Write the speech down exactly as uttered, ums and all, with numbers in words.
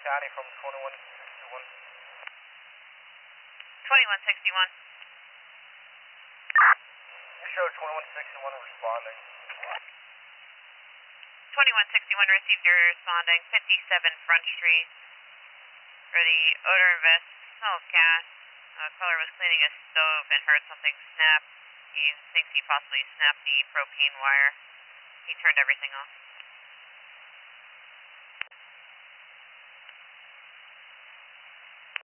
County from twenty-one sixty-one. twenty-one sixty-one. You showed twenty-one sixty-one responding. twenty-one sixty-one received your responding. fifty-seven Front Street. For the odor invest, smell of gas. Uh, caller was cleaning a stove and heard something snap. He thinks he possibly snapped the propane wire. He turned everything off.